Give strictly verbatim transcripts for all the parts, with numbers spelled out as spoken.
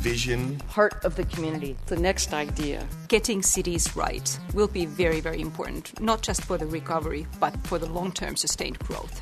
vision. Heart of the community, the next idea. Getting cities right will be very, very important, not just for the recovery, but for the long-term sustained growth.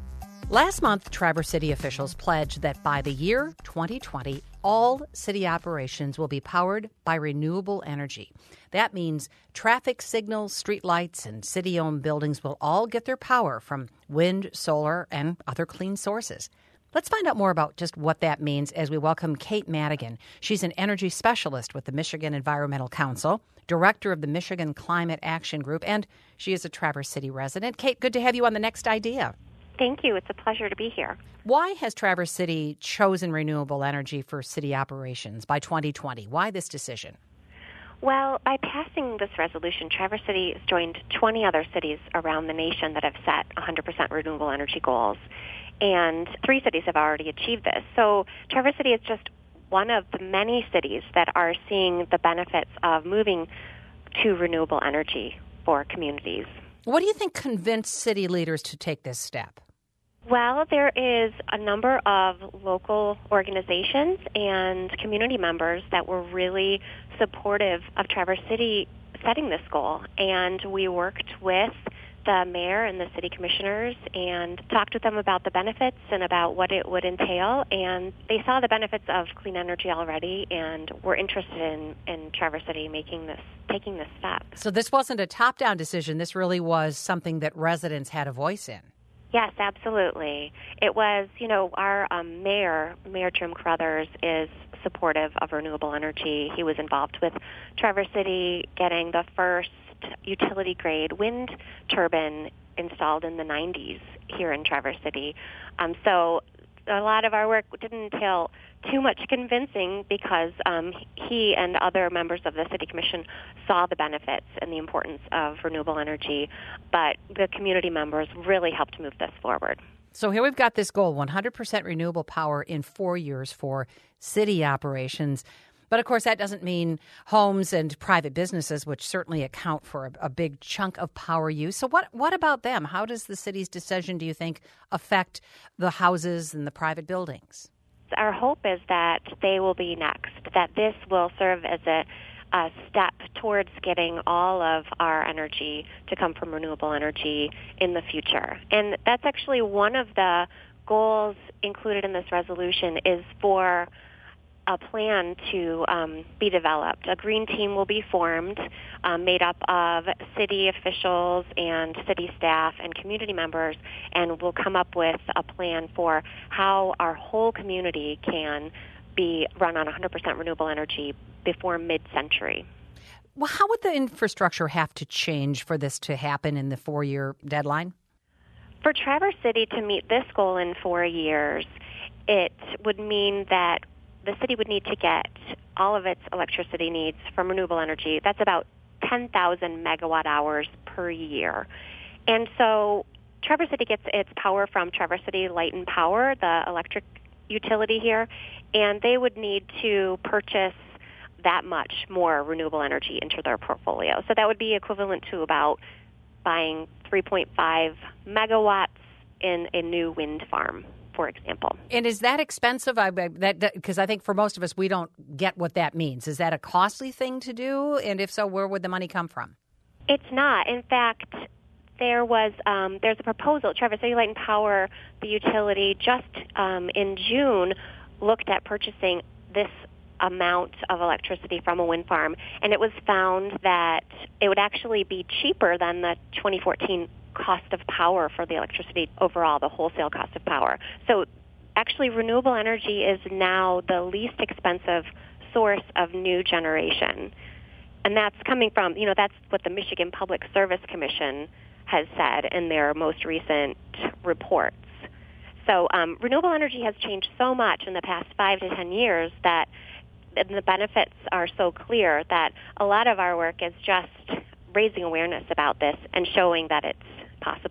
Last month, Traverse City officials pledged that by the year twenty twenty, all city operations will be powered by renewable energy. That means traffic signals, streetlights, and city-owned buildings will all get their power from wind, solar, and other clean sources. Let's find out more about just what that means as we welcome Kate Madigan. She's an energy specialist with the Michigan Environmental Council, director of the Michigan Climate Action Group, and she is a Traverse City resident. Kate, good to have you on The Next Idea. Thank you. It's a pleasure to be here. Why has Traverse City chosen renewable energy for city operations by twenty twenty? Why this decision? Well, by passing this resolution, Traverse City has joined twenty other cities around the nation that have set one hundred percent renewable energy goals, and three cities have already achieved this. So Traverse City is just one of the many cities that are seeing the benefits of moving to renewable energy for communities. What do you think convinced city leaders to take this step? Well, there is a number of local organizations and community members that were really supportive of Traverse City setting this goal. And we worked with the mayor and the city commissioners and talked with them about the benefits and about what it would entail. And they saw the benefits of clean energy already and were interested in, in Traverse City making this, taking this step. So this wasn't a top-down decision. This really was something that residents had a voice in. Yes, absolutely. It was, you know, our um, mayor, Mayor Jim Carruthers, is supportive of renewable energy. He was involved with Traverse City getting the first utility-grade wind turbine installed in the nineties here in Traverse City. Um, so a lot of our work didn't entail too much convincing because um, he and other members of the City Commission saw the benefits and the importance of renewable energy, but the community members really helped move this forward. So here we've got this goal, one hundred percent renewable power in four years for city operations. But, of course, that doesn't mean homes and private businesses, which certainly account for a, a big chunk of power use. So what what about them? How does the city's decision, do you think, affect the houses and the private buildings? Our hope is that they will be next, that this will serve as a, a step towards getting all of our energy to come from renewable energy in the future. And that's actually one of the goals included in this resolution is for a plan to um, be developed. A green team will be formed, um, made up of city officials and city staff and community members, and we'll come up with a plan for how our whole community can be run on one hundred percent renewable energy before mid-century. Well, how would the infrastructure have to change for this to happen in the four-year deadline? For Traverse City to meet this goal in four years, it would mean that the city would need to get all of its electricity needs from renewable energy. That's about ten thousand megawatt hours per year. And so Traverse City gets its power from Traverse City Light and Power, the electric utility here, and they would need to purchase that much more renewable energy into their portfolio. So that would be equivalent to about buying three point five megawatts in a new wind farm, for example. And is that expensive? I, that because I think for most of us, we don't get what that means. Is that a costly thing to do? And if so, where would the money come from? It's not. In fact, there was um, there's a proposal. Traverse City Light and Power, the utility, just um, in June looked at purchasing this amount of electricity from a wind farm, and it was found that it would actually be cheaper than the twenty fourteen cost of power for the electricity overall, the wholesale cost of power. So actually renewable energy is now the least expensive source of new generation. And that's coming from, you know, that's what the Michigan Public Service Commission has said in their most recent reports. So um, renewable energy has changed so much in the past five to ten years that the benefits are so clear that a lot of our work is just raising awareness about this and showing that it's possible.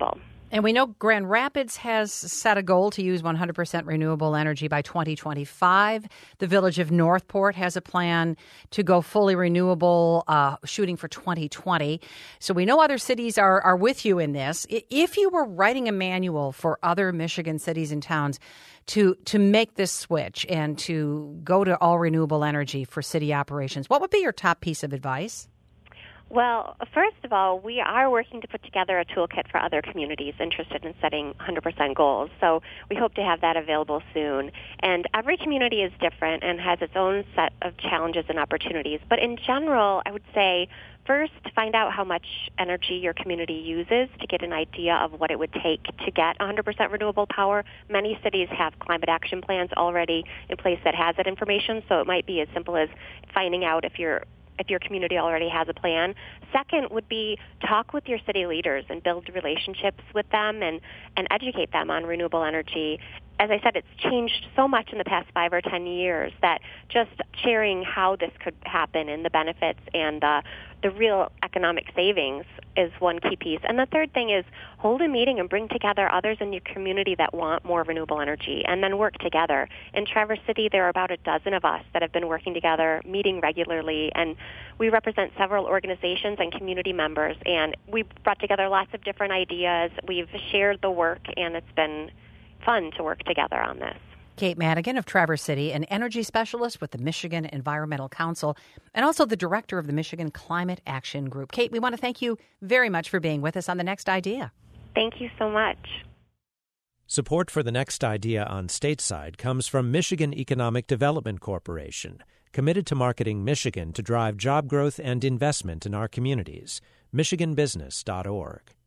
And we know Grand Rapids has set a goal to use one hundred percent renewable energy by twenty twenty-five. The village of Northport has a plan to go fully renewable, uh, shooting for twenty twenty. So we know other cities are, are with you in this. If you were writing a manual for other Michigan cities and towns to to make this switch and to go to all renewable energy for city operations, what would be your top piece of advice? Well, first of all, we are working to put together a toolkit for other communities interested in setting one hundred percent goals. So we hope to have that available soon. And every community is different and has its own set of challenges and opportunities. But in general, I would say first, find out how much energy your community uses to get an idea of what it would take to get one hundred percent renewable power. Many cities have climate action plans already in place that has that information, so it might be as simple as finding out if you're if your community already has a plan. Second would be talk with your city leaders and build relationships with them and, and educate them on renewable energy. As I said, it's changed so much in the past five or ten years that just sharing how this could happen and the benefits and the, the real economic savings is one key piece. And the third thing is hold a meeting and bring together others in your community that want more renewable energy and then work together. In Traverse City, there are about a dozen of us that have been working together, meeting regularly, and we represent several organizations and community members, and we've brought together lots of different ideas. We've shared the work, and it's been fun to work together on this. Kate Madigan of Traverse City, an energy specialist with the Michigan Environmental Council, and also the director of the Michigan Climate Action Group. Kate, we want to thank you very much for being with us on The Next Idea. Thank you so much. Support for The Next Idea on Stateside comes from Michigan Economic Development Corporation, committed to marketing Michigan to drive job growth and investment in our communities. michigan business dot org.